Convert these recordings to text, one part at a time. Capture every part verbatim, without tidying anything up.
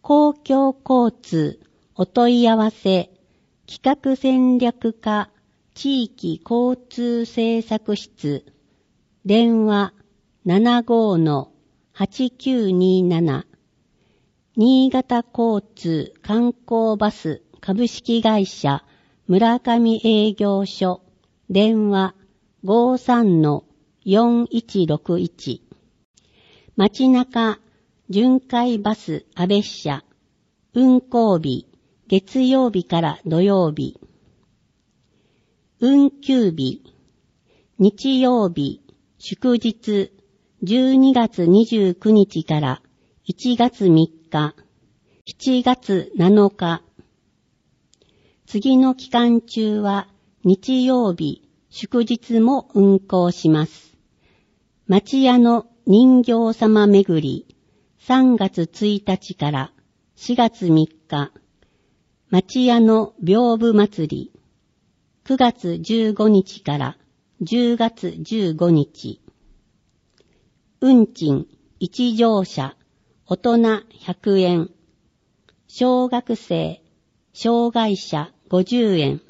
公共交通お問い合わせ企画戦略課地域交通政策室電話 ななごーはちきゅうにーなな 新潟交通観光バス株式会社村上営業所電話 ごーさんのよんいちろくいち 街中巡回バス阿部社運行日月曜日から土曜日運休日日曜日祝日じゅうにがつにじゅうくにちからいちがつみっかしちがつなのか次の期間中は日曜日祝日も運行します。町屋の人形様巡りさんがつついたちからしがつみっか町屋の屏風祭りくがつじゅうごにちからじゅうがつじゅうごにち運賃一乗車大人ひゃくえん小学生障害者ごじゅうえん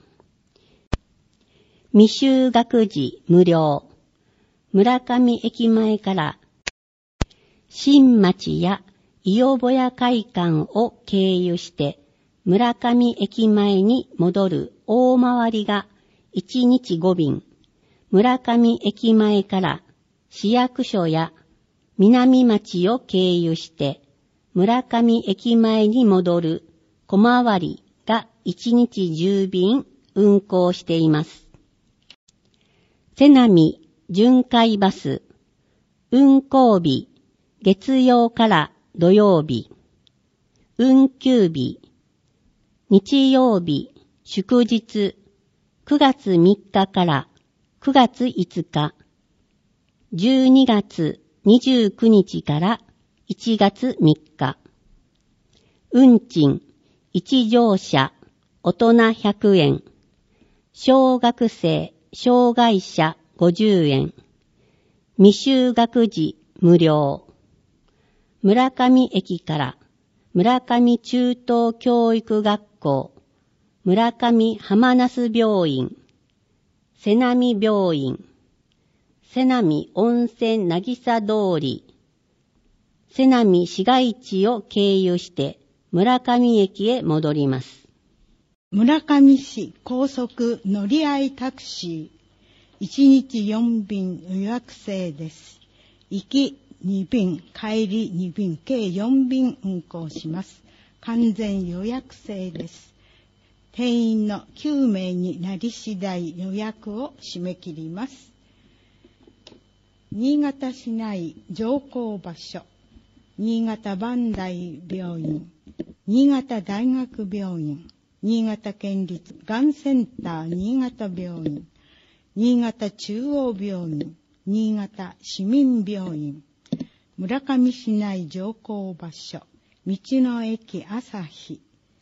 未就学児無料村上駅前から新町や伊予保屋会館を経由して村上駅前に戻る大回りがいちにちごびん村上駅前から市役所や南町を経由して村上駅前に戻る小回りがいちにちじゅうびん運行しています。瀬波巡回バス運行日月曜から土曜日運休日日曜日祝日くがつみっかからくがついつかじゅうにがつにじゅうくにちからいちがつみっか運賃一乗車大人ひゃくえん小学生障害者ごじゅうえん未就学児無料村上駅から村上中等教育学校村上浜那須病院瀬波病院瀬波温泉渚通り瀬波市街地を経由して村上駅へ戻ります。 村上市高速乗り合いタクシーいちにちよんびん予約制です。行きにびん帰りにびん計よんびん運行します。完全予約制です。定員のきゅうめいになり次第予約を締め切ります。新潟市内乗降場所新潟磐梯病院新潟大学病院新潟県立がんセンター新潟病院新潟中央病院新潟市民病院村上市内乗降場所道の駅朝日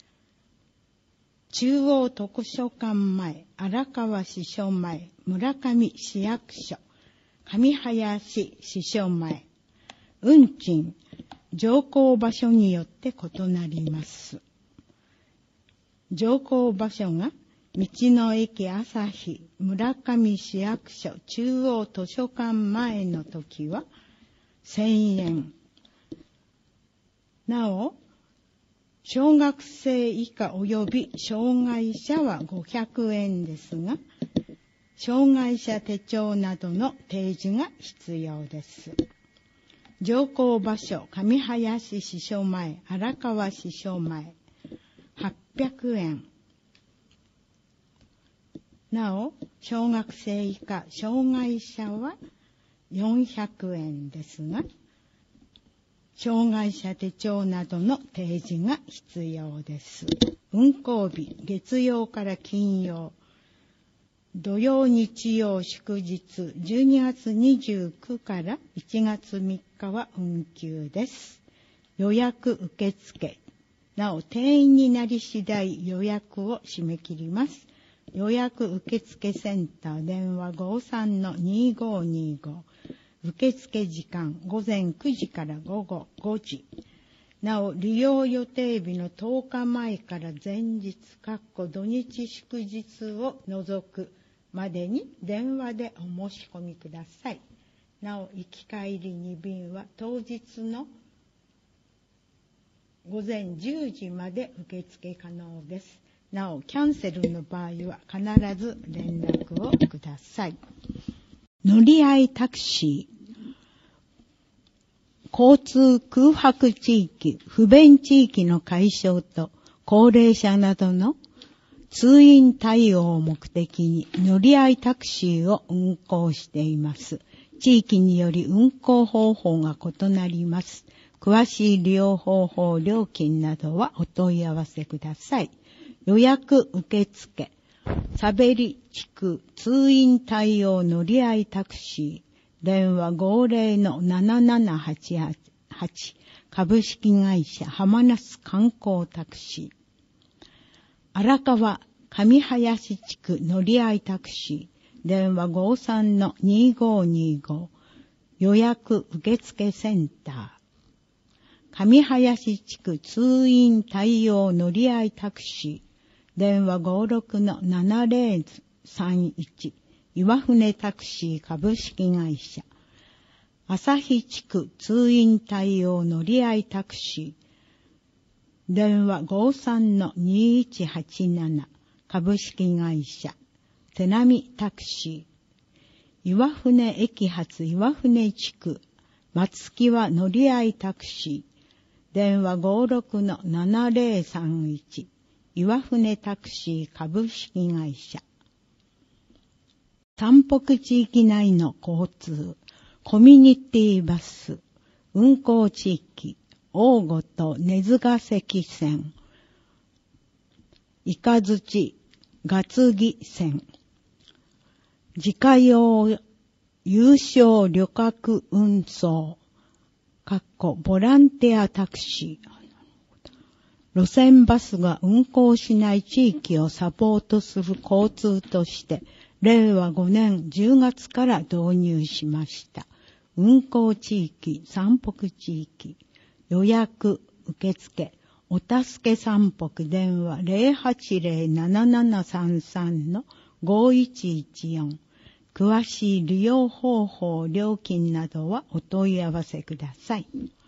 中央図書館前荒川支所前村上市役所上林支所前運賃乗降場所によって異なります。乗降場所が道の駅朝日村上市役所中央図書館前の時はせんえん。なお、小学生以下及び障害者はごひゃくえんですが、障害者手帳などの提示が必要です。乗降場所上林支所前荒川支所前はっぴゃくえん。なお、小学生以下障害者はよんひゃくえんですが、障害者手帳などの提示が必要です。運行日、月曜から金曜、土曜日曜祝日、じゅうにがつにじゅうくからいちがつみっかは運休です。予約受付。なお、定員になり次第予約を締め切ります。予約受付センター電話 ごーさんのにーごーにーご。受付時間午前くじから午後ごじ。 なお、利用予定日のとおかまえから前日、土日祝日を除くまでに電話でお申し込みください。なお、行き帰りに便は当日のごぜんじゅうじまで受付可能です。なお、キャンセルの場合は必ず連絡をください。乗り合いタクシー。交通空白地域、不便地域の解消と高齢者などの通院対応を目的に乗り合いタクシーを運行しています。地域により運行方法が異なります。詳しい利用方法、料金などはお問い合わせください。予約受付、サベリ地区通院対応乗り合いタクシー。電話ごぜろのななななはちはち株式会社浜那須観光タクシー。荒川上林地区乗り合いタクシー。電話ごさんのにごにご予約受付センター。上林地区通院対応乗り合いタクシー。電話ごろくのななぜろさんいち岩船タクシー株式会社。旭地区通院対応乗り合いタクシー。電話ごさんのにいちはちなな株式会社。手波タクシー。岩船駅発岩船地区松木は乗り合いタクシー。電話ごろくのななぜろさんいち岩船タクシー株式会社。山北地域内の交通、コミュニティバス、運行地域、大御と根津ヶ関線、イカズチ、ガツギ線、自家用有償旅客運送、かっこボランティアタクシー。路線バスが運行しない地域をサポートする交通として、れいわごねんじゅうがつから導入しました。運行地域、山北地域、予約、受付、お助け山北電話 ゼロはちゼロ ななななさんさん のごいちいちよん。詳しい利用方法、料金などはお問い合わせください。